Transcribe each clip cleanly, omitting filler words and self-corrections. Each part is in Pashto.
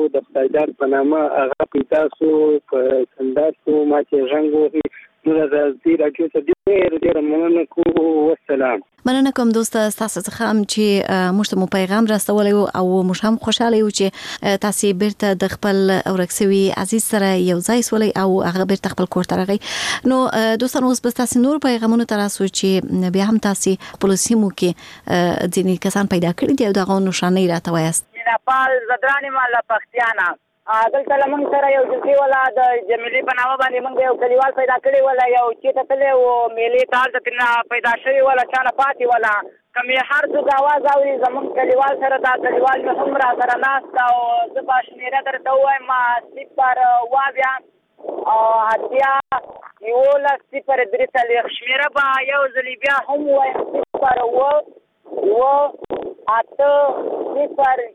د خدایدار په نامه هغه پیدا سو په سنداسو ما چې ژوند وهي نو د دې راډیو ته ډېر مننه کوم. والسلام. مننه کوم دوست تاسو څخه هم چې موږ ته پیغام راستولی او موږ هم خوشاله یو چې تاسو بیرته د خپل اورکسوي عزیز سره یو ځای سولې او هغه بیرته خپل کور ته راغی. نو دوستانو اوس بس تاسو نور پیغامونه تراسو چې بیا هم تاسو خپل سیمو کې ځینې کسان پیدا کړي دي او دغه نشانې راته وایست. نپال زدرانی مالا پختیانا دلته لمن سره یو جزي ولا د جمیلی په نامه باندې موږ یو کلیوال پیدا کړی ولا یو چې تللی و میلې تال ته پیدا شوی ولا چانه پاتې ولا کمې هر څوک आवाज اوري زموږ کلیوال سره دا کلیوال مې هم را سره ناست او زه به شمېره درته ووایم 0 اتیا 11 0 شمېره به یو ځلې بیا هم ووایم 0 8 0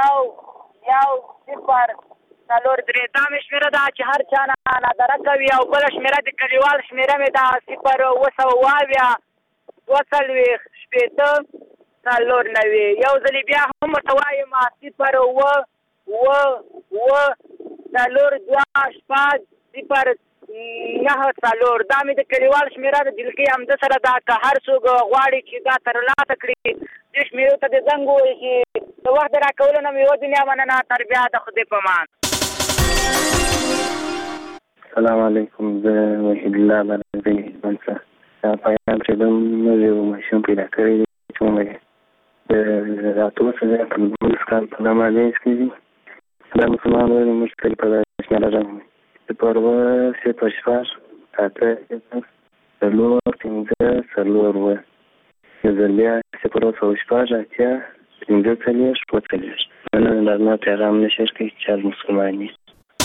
0 څلور درې دا مې شمېره ده چې هر چا نه نادره کوي او بله شمېره د کلیوال شمېره مې ده 0 2 څلور 90 یو ځلې بیا هم ورته وایم 0 4 0 دا مې د کلیوال شمېره د دلکۍ همده سره ده که هر څوک غواړي چې دا ترلاسه کړي دې شمېرو ته د زنګ ووهي د وخت د راکولو نه مې یوه دنیا مننه تر بیا د خدای په امان. السلام علیکم. زه وحید الله بلدی منصه دا پیغام چې کوم یو ماشوم پیدا کړی دی چې موږ د راتلو څخه په لومړي کال په نمازینځ کې دي دا مسلمان وایي موږ کله په شمېره راغلو د پروا 0 اته 4 5 څلور اووه یو ځل بیا 0 اتیا 5 څلوېښت مننه د پیغام نشر کوي چې مسلمان دي.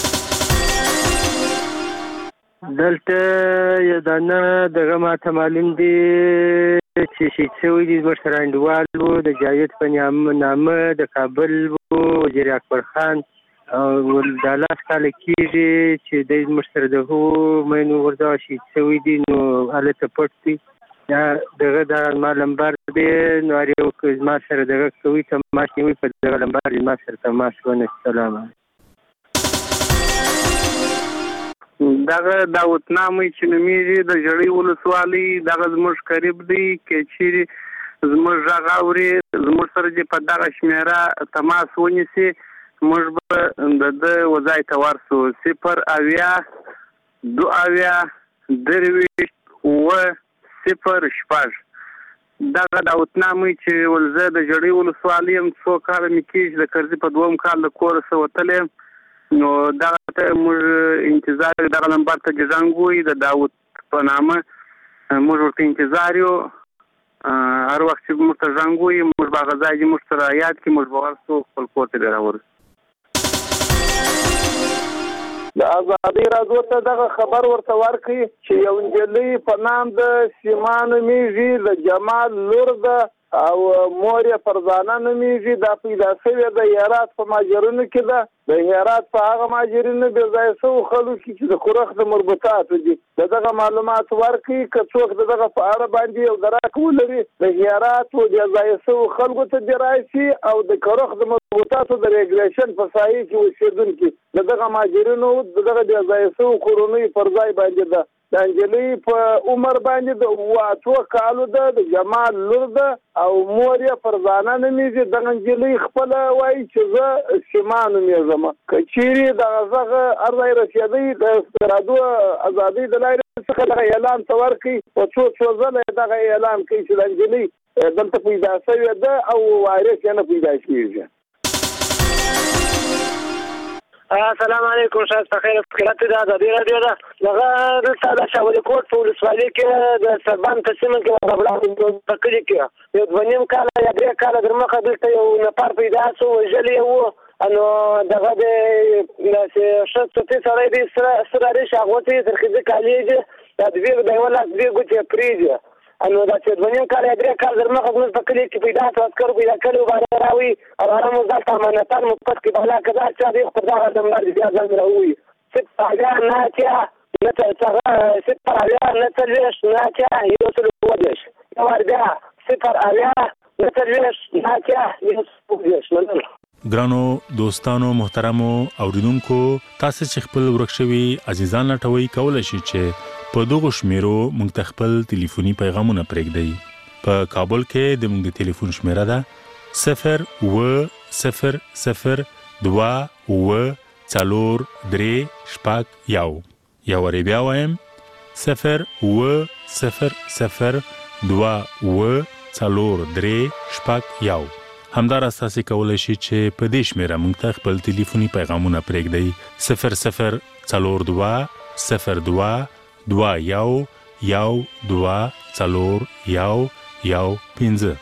دلته یو دانه دغه ماته معلوم دي چې شهید شوي دي زموږ سره انډیوال وو د جاوید په نامه د کابل وو وزیر اکبر خان او دا لاس کاله کېږي چې دی زموږ سره د هغو مینو ورځه شهید شوي دي نو هلته پټ دي یا دغه دا ما لمبر دی نو هر یو زما سره دغه کوي تماس نیوي په دغه لمبر زما سره تماس ونه. السلام علیکم. دغه داوتنامې چې نومیږي د ژړۍ ولسوالۍ دغه زموږ قریب دی که چیرې زموږ غږ اوري زموږ سره چې په دغه شمېره تماس ونیسي موږ به د ده وځای ته ورسو 0 0 دغه داوتنامې چې ولزه د ژړۍ ولسوالۍ یم څو کاله مې کېږي د کرزي په 2 کال د کوره څه وتلی یم نو دغه ته موږ انتظار دغه نمبر ته جزنګ وایي د داود په نامه موږ ورته انتظار یو هر وخت چې موږ ته زنګ وایي موږ به هغه ځای چې موږ سره یاد کړي موږ به ورسو خپل کور ته بیا راورسو. د ازادۍ راډیو ته دغه خبر ورته ورکړي چې یو نجلۍ په نام د سیما نومیږي د جمال لور ده او مور یې فرزانه نومیږي دا پیدا شوې د هرات په ماجرونو کې ده د هرات په هغه ماجرونو بې ځایه شوو خلکو کې چې د خورخ د مربوطاتو دي د دغه معلومات ورکړي که څوک د دغه په اړه باندې یو دراک ولري د هرات و بې ځایه شوو خلکو ته دې راشي او د خورخ د مربوطاتو د ریګریشن په سایه کې اوسېدونکي د دغه ماجرونو د دغه بې ځایه شوو کورنیو پر ځای باندې ده د نجلۍ په عمر باندې د 8 کالو ده د جمال لور ده او مور یې فرزانه نومیږي دغه نجلۍ خپله وایي چې زه سیما نومیږم که چیرې دغه غږ هر ځای رسېدی د راډیو ازادۍ د لارې څخه دغه اعلان ته ورکړي په څو ځله دغه اعلان کوي چې د نجلۍ دلته پیدا شوې ده او وارث یې نه پیدا کېږي. السلام علیکم شاید بخیر خیرات ده ازادۍ راډیو ده دغه دلته د شاولي کوټ په ولسوالۍ کې د سربان په سیمه کې په کلي کې یو 2 کاله یا 3 کاله در مخه دلته یو نفر پیدا شو وژلی و نو دغه د شخصي سړی دی سره ریش هغوته یې ترخیزي کالي دي دا د یوه لاس 2 ګوتې پرېږدي نو دا چې 2 کاله یا 3 کاله در مخه زموږ په کلي کې پیدا شو عسکرو پیدا کړي وباره راوي او هغه موږ دلته امانتان مو پټ کړي بالا که دا چا دی خو پر دغه نمبر بیا ځان راووي 0 نه اتیا نه څلوېښت نه څلوېښت نه اتیا یو سل اووه دېرش یو بیا 0 نه څلوېښت نه اتیا یو سل اووه دېرش مننه. ګرانو دوستانو محترمو اوریدونکو تاسو چې خپل ورکشوي عزیزان لټوي کولای شئ چې په دغه شمیرو موږ ته خپل ټلیفوني پیغامونه پرېږدئ په کابل کې د موږ د ټلیفون شمیره ده 010002434 یا ور بیا وایم 010002434 همدار اساسي کولای شي چې په دې شمیره موږ ته خپل ټلیفوني پیغامونه پرېږدئ 00222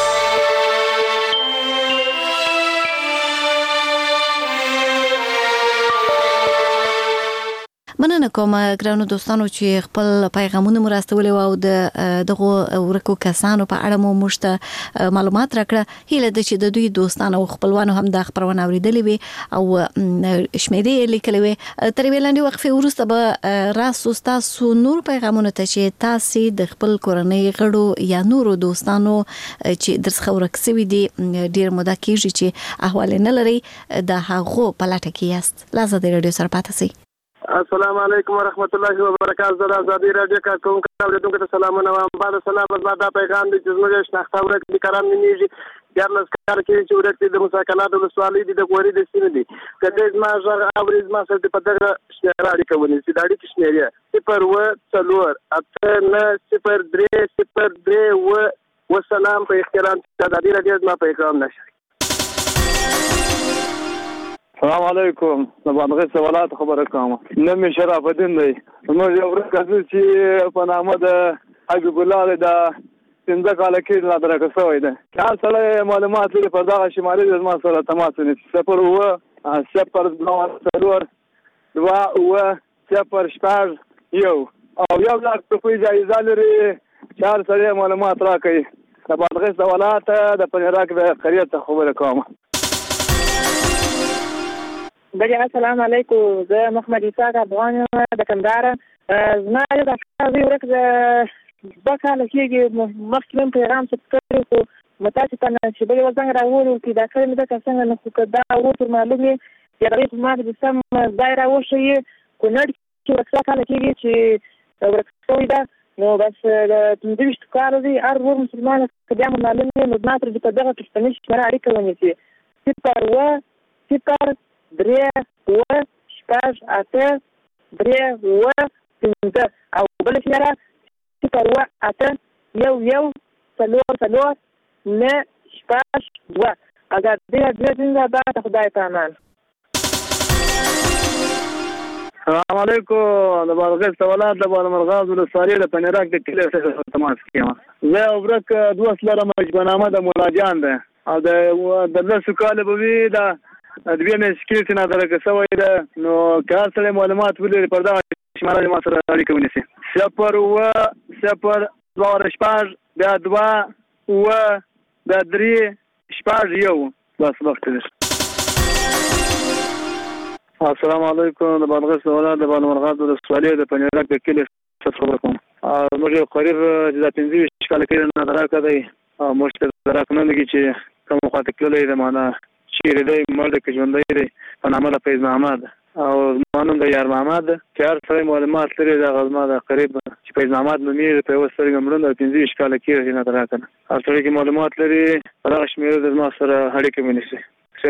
مننه کوم ګرانو دوستانو چې خپل پیغامونه مرستولې او دغه ورکو کسانو په اړه مو مشته معلومات راکړه هیله ده چې د دوی دوستانو او خپلوانو هم د خبرونه اوریدلې وي او شمیرې لیکلې وي تر ویلاندې وقفه وروسته به راسو تاسو نور پیغامونه ته چې تاسو د خپل کورنۍ غړو یا نورو دوستانو چې درڅ ورکسوي دي ډیر موده کېږي چې احوال نه لري د هغه په لټه کې یاست لازم د رادیو سره پاتې شئ. السلام علیکم ورحمت الله وبرکاته. زه آزادی رادیو کارکون اوریدونکو ته سلامونه وایم. بعد سلام بعد پیغام دې چې زموږ شناخته ورکړي دي کرام نیږي یارلس کار کې چې ورکړي د مساکنات د سوالې دي د غوري د سینې دي کله ما ژغ اوري ما سره په دغه شمیره اړیکه ونی چې د اړیکې شمیره 0 وسلام په احترام آزادی رادیو ما پیغام نشه. السلام علیکم. زبانغه سوالات خبره کوم. نوم شرف الدین دی. موږ یو ورکه چې په نامه د حبیب الله د څنګه کال کې لا درکه شوی دی. خاص سره معلومات لري په دغه شمالي د ما سره تماس ونیسي 0 او یو لاک په جایزه لري چار سره معلومات راکړي. زبانغه سوالات د پنځراک د خریت خبره کوم. بله السلام علیکم. زه محمد اسحاق افغان د کندهار. زما د ښځې ورک د 2 کاله کېږي مخکې من پیغام څه کړی خو متاسفانه چې بلې وزنګ راوړو چې دا کړی مې ده که څنګه نو خو که دا ورته معلوم وي چې هغې په ما د سم ځای راوښیي کونړ کې ورک 2 کاله کېږي چې ورک شوی ده نو بس د 25 کالو دی هر ور مسلمان که بیا مو معلوم وي نو زما ترې په دغه پښتني شمېره اړیکه ونیسي 0 او بل شمېره 0 آزادي رادیو زنده‌باد. خدای په امان. السلام علیکم. د بارغه سوالات د بارمرغاز ولسوالۍ د پنیراک د کلی سره تماس کیما. زه ورک 2 لره مجبنامه د مولاجان ده او د لسو کال به وی دا د بیا مې سکیورټي نه درکه سوی ده نو کار سره معلومات ولري پر دا شماره ما سره اړیکه ونیسي 0 بیا 2 بس وخت دی. السلام علیکم. د بارغه سوالات د بارمرغاز ولسوالۍ د پنیراک د کلی سره خبر کوم. موږ یو قریب د 15 کال کې نه درکه دی او موږ ته درکنه لګي چې کوم خاطر کله د معنا چیرې دی مرد کې ژوندۍ دی په نامه د فیض محمد او مانو د یار محمد چې هر څه معلومات لري د غزما د قریب چې فیض محمد نومې په وسره ګمړند 15 کال کې نه درکنه هر څه کې معلومات لري هغه شمیره د ما سره اړیکه ونیسي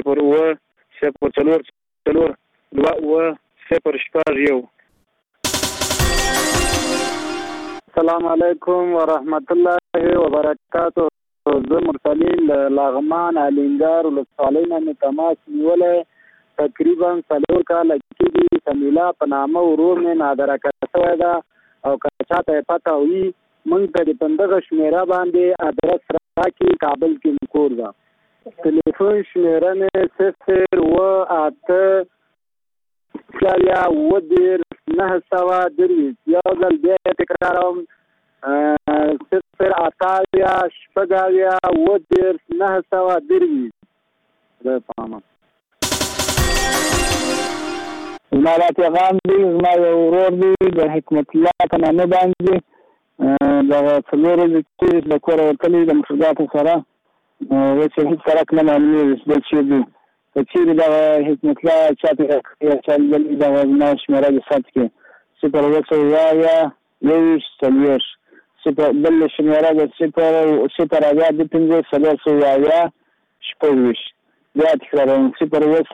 0 السلام علیکم ورحمت الله وبرکاته. زه مرسلین لغمان علینګار ولسوالۍ نه تماس نیولې تقریبا 4 کال کېږي. سمیلا په نامه ورور مې نادرکه شوی ده او که چاته یې پته وي موږ ته د دغه شمیره باندې ادرس راکړي. کابل کې مې کور ده. ټلیفون شمیره مې 0 یو ځل بیا تکراروم 0 ده پامه. زما را پیغام دی زما یو ورور دی د حکمت الله په نامه باندې دغه څلور ورځې چې د کوره وتلی د مشرګاتو سره چې هېڅ سرک نه معلومېږي چې بل شی دی که چیرې دغه حکمت الله چاته یا چا لیدلي دغه زما شمېره د ثبت کړي 0 بل شمېره د 0 بیا تکراروم 0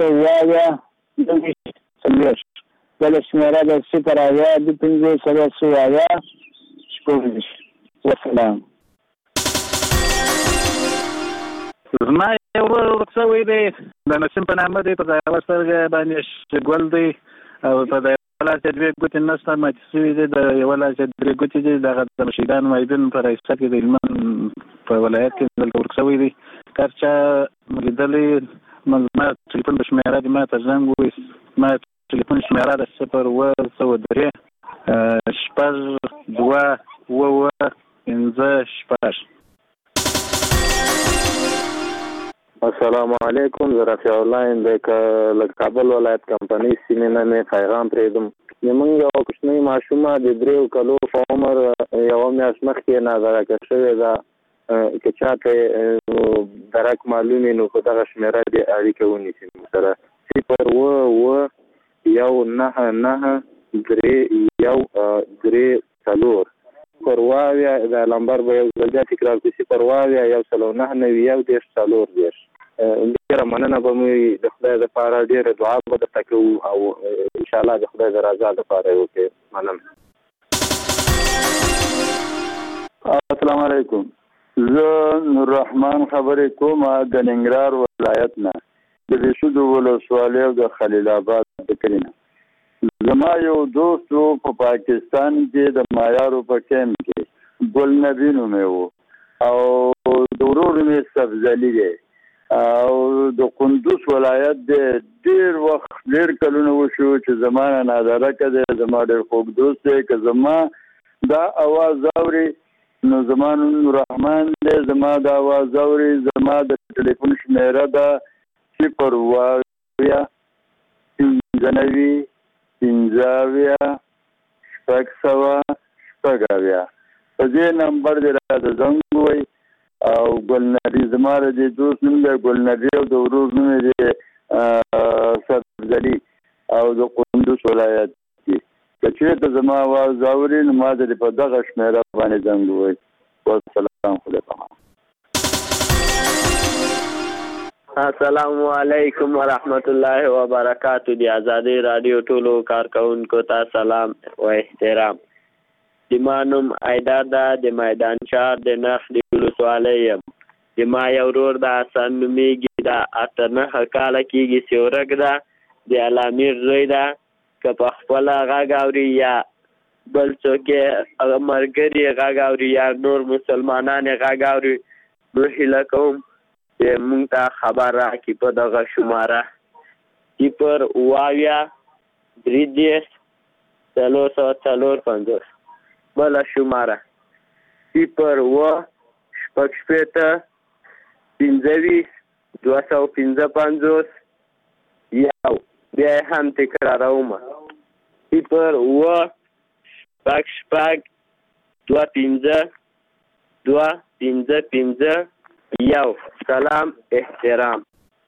بل شمېره د 0 وسلام. زما یو ورک شوی دی د نسیم په نامه دی، په یوه سترګه باندې ګل دی او په یوه لاس یې 2 ګوتې نسته ماتې شوي دي، د یوه لاس یې 3 ګوتې دي. دغه د مشیدان معیدین په رئیسه کې د هلمند په ولایت کې دلته ورک شوی دی. که هر چا لیدلی زما ټلیفون د شمېره دي، ما ته زنګ ووایي. ما ټلیفون شمېره د 0 السلام علیکم. زه رفیع الله یم د کابل ولایت کمپنۍ سیمې نه مې پیغام پرېږدم. زموږ یو کوچنۍ ماشومه د 3 کالو په عمر یوه میاشت مخکې نادرکه شوې ده. که چاته درک معلوم وي نو په دغه شمېره دې اړیکه ونیسي سره 0 پرواویا د لمبر به یو ځل بیا تکرار کړي 0 ډېره مننه به مې د خدای دپاره ډېره دعا به درته کوو او انشاءالله د خدای د رضا دپاره یې وکړې. مننه. السلام علیکم. زه نوررحمان خبرې کوم د ننګرهار ولایت نه د بېشودو ولسوالۍ او د خلیل آباد د کلي نه. زما یو دوست و په پاکستان کې د مایارو په کیمپ کې ګل نبي نومې و او د ورور مې سبزلي دی او د کندوز ولایت دی. ډېر وخت ډېر کلونه وشو چې زما نه نادرکه دی، زما ډېر خوږ دوست دی. که زما دا اواز اوري نو زما نوم نوررحمان دی، زما دا اواز اوري. زما د ټلیفون شمېره ده 0 په دې نمبر دې راته زنګ ووایي او ګل نبي زما د دې دوست نوم دی ګل نبي او د ورور نوم یې دی سبزلي او د کندوز ولایت کې. که چېرته زما اواز اوري نو ما ته په دغه شمېره باندې زنګ ووایي. والسلام علیکم. السلام علیکم ورحمت الله وبرکاتہ. دی آزادی رادیو ټولو کارکونکو ته سلام و احترام. زما نوم ایدار ده، د میدان شهر د نخ د ولسوالۍ یم. زما یو ورور د حسن نومیږي، د 8 کاله کېږي چې ورک ده، د علامیر زوی ده. که په خپله غږ اوري یا بل څوک یې ملګري یې غږ اوري یا نور مسلمانان یې غږ اوري نو هیله کوم چې مونږ ته خبر راکړي په دغه شماره 0 بله شماره 0 بیا یې هم تکراروم 0 سلام احترام.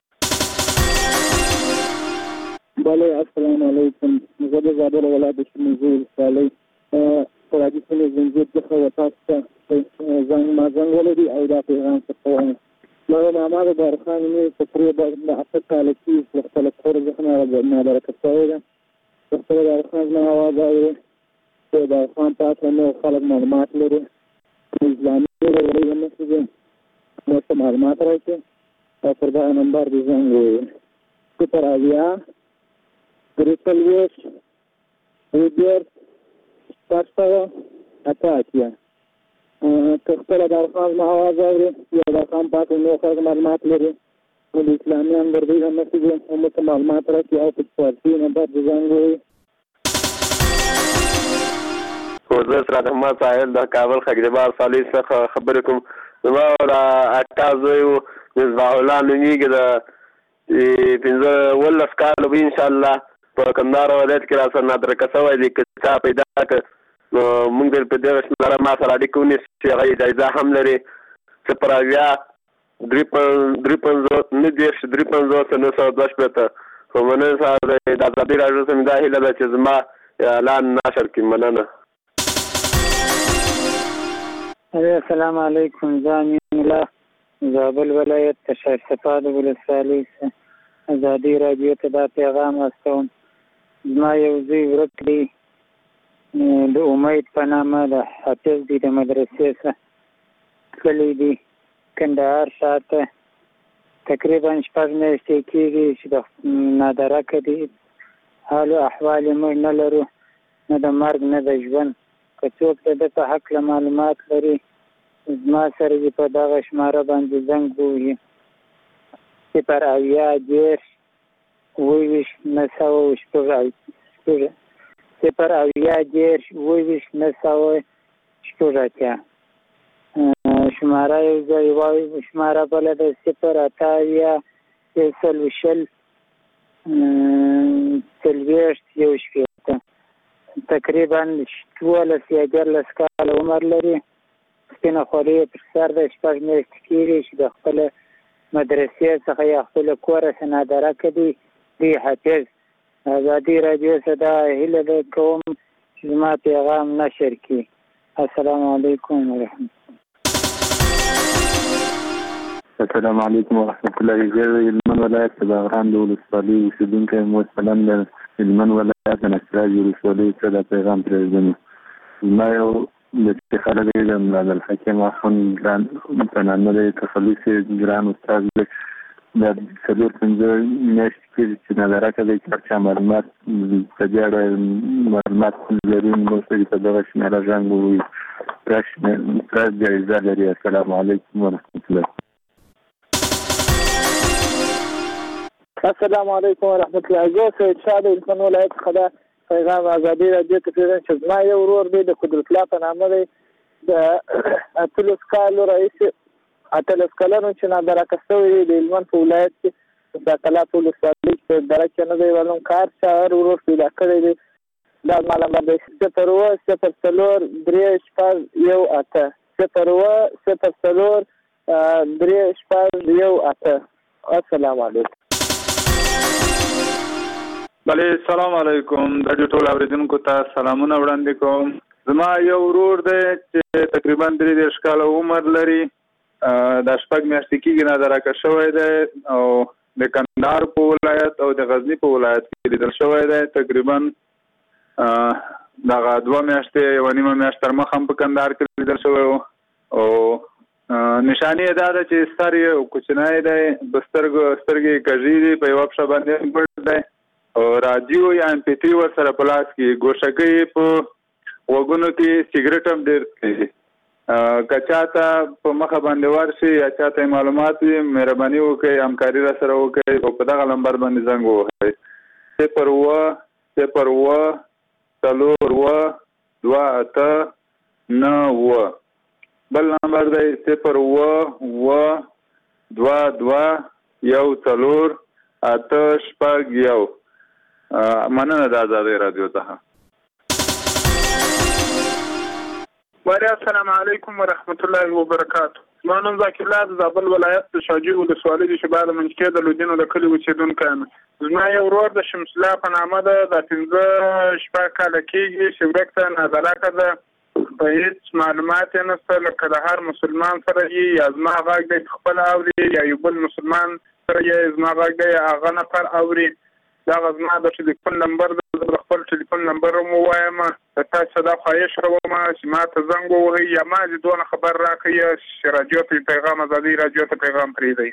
بله السلام علیکم. زه د زابل ولایت د شمولزو ولسوالۍ فرادي سیمې زنځیر څخه تاسو ته زنګ ولري او دا پیغام څه کوم. زه محمد بارخان مې تقریبا د 8 کاله کې خپل کور څخه نادرکه شوی یم. خپل بارخان زما اواز اوري چې د خان پاک نو خلک معلومات لري اسلامي لري نو نو معلومات راکړي او پر دا نمبر دې زنګ ووایي 0 که خپله د خان زما اواز اوري یا د خان پاک نو خلک معلومات لري نو د اسلامي نمبر دې هم نشي هم ته معلومات راکړي او په فارسي نمبر دې زنګ ووایي. زه سره ما ساحل د کابل خګریبار صالح څخه خبرې کوم. زما د اکا زوی و مصباح الله نومیږي، د 15 کاله به انشاءالله په کندهار ولایت کې را سره نادرکه شوی دی. که چا پیدا کړ نو موږ په دغه شمېره ما سره اړیکه ونیسي چې هغه اجازه هم لري 0 په مننه صاحب د ازادي راډیو څخه دا هیله ده چې زما اعلان نشر کړي. مننه. السلام علیکم. زه امین الله زابل ولایت شاه صفاد ولسوالۍ ازادي راډیو ته دا پیغام استوم. زما یو زوی ورک دی د امید په نامه د حافظ دی د مدرسې څخه تللی دی کندهار شاته تقریبا 6 میاشتې کېږي چې د نادرکه دی. حال او احوال یې موږ نه لرو، نه د مرګ نه د ژوند. که څوک د ده په هکله معلومات لري زما سره دې په دغه شماره باندې زنګ ووهي 080 شماره یو ځای وایي، شماره بله ده 080 140 تقریبا 12 یا 14 کاله عمر لري. سپینه خولۍ یې پر سر ده. 6 میاشتې کېږي چې د خپله مدرسې څخه یا خپله کوره څخه نادرکه دی حافظ. ازادي راډیو څخه دا هیله ده کوم چې زما پیغام نشر کړي. السلام علیکم ورحمت الله. السلام علیکم ورحمت الله. زه هلمند ولایت د بغران د ولسوالۍ اوسېدونکی یم. مثلا د هلمند ولایت د نصرات ولسوالۍ څخه دا پیغام پرېږدم. زما یو د خلک د عبدالحکیم اخوند ګران په نامه د تخلص ګران استاد دی. دا 4-5 میاشتې کېږي چې نادرکه دی. که هر چا معلومات په دې اړه معلومات لري موږ ته په دغه شمېره زنګ ووهي. پوره جایزه لري. السلام علیکم ورحمت الله. السلام علیکم ورحمت الله. زه سید شاه د هلمند ولایت څخه دا پیغام ازادي راډیو ته پرېږدم چې زما یو ورور دی د قدرت الله په نامه دی. د 18 کالو راهیسې 18 کلنو چې نادرکه شوی دی د هلمند په ولایت کې ساقلا په ولسوالۍ کې درکه نه دی ولم کار شاعر ورور پیدا کړی دی. دا زما نمبر دی 0-0-4-3-0-3-4-3-18. السلام علیکم. بله السلام علیکم. د ټول اوریدونکو ته سلامونه وړاندې کوم. زما یو ورور دی چې تقریبا 3 کاله عمر لري. د 6 میاشتې کېږي نادرکه شوی دی او د کندهار په ولایت او د غزني په ولایت کې لیدل شوی دی. تقریبا دغه 2 میاشتې 1.5 میاشت تر مخه هم په کندهار کې لیدل شوی و. او نشانې یې دا ده چې سر یې کوچنی دی، سترګې کږې دي، په یوه پښه باندې ګړ دی او راډیو یا MP3 ورسره په لاس کې، ګوشکۍ په غوږونو کې، سګرټ هم ډېر کوي. که چاته په مخه باندې ورشي یا چاته معلومات وي مهرباني وکړئ همکاري را سره وکړئ او په دغه نمبر باندې زنګ ووهئ 0-0-0-2-8-9. بل نمبر دی 0-2-2-1-4-8-6. مننه د ازادۍ راډیو څخه. السلام علیکم ورحمت الله وبرکاتو. زما نوم ذاکر الله د زابل ولایت د شاجوی ولسوالۍ د شباله منځکۍ د لودینو د کلي اوسېدونکی یم. زما یو ورور د شمس الله په نامه ده. د 15 کاله کېږي چې ورک ته نادرکه ده. په هېڅ معلومات یې نشته، لکه د هر مسلمان سره یې یا زما غږ دی خپله اوري یا یو بل مسلمان سره یې زما غږ دی هغه نفر اوري. دغه زما د ټلیفون نمبر ده. زه به خپل ټلیفون نمبر هم ووایم. د تاسو دا خواهش کوم چې ما ته زنګ ووهئ یا ما دې دونه خبر راکړئ چې راډیو ته پیغام ازادۍ راډیو ته پیغام پرېږدئ.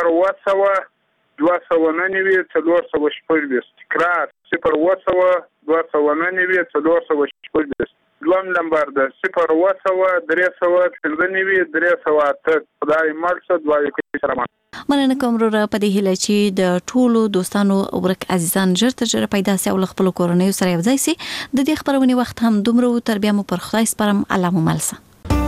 0-2-4-4-4-4. تکرار 0-2-4-4-4-4. دوم نمبر ده 0-2-3-3-8. خدای مل شه. دعا وکړئ. سلام. مننه کوم وروره په دې هیله چې د ټولو دوستانو ورک عزیزان ژر تر ژره پیدا سي او له خپلو کورنیو سره یو ځای سي. د دې خپرونې وخت هم دومره و. تر بیا مو پر خدای سپارم. الله مو مل شه.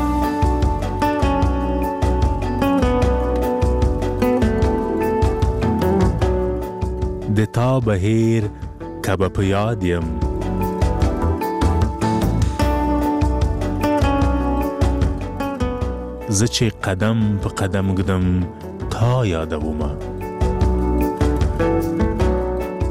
د تا بهیر کبه په یاد یم زه چې قدم په قدم ګدم تا یادومه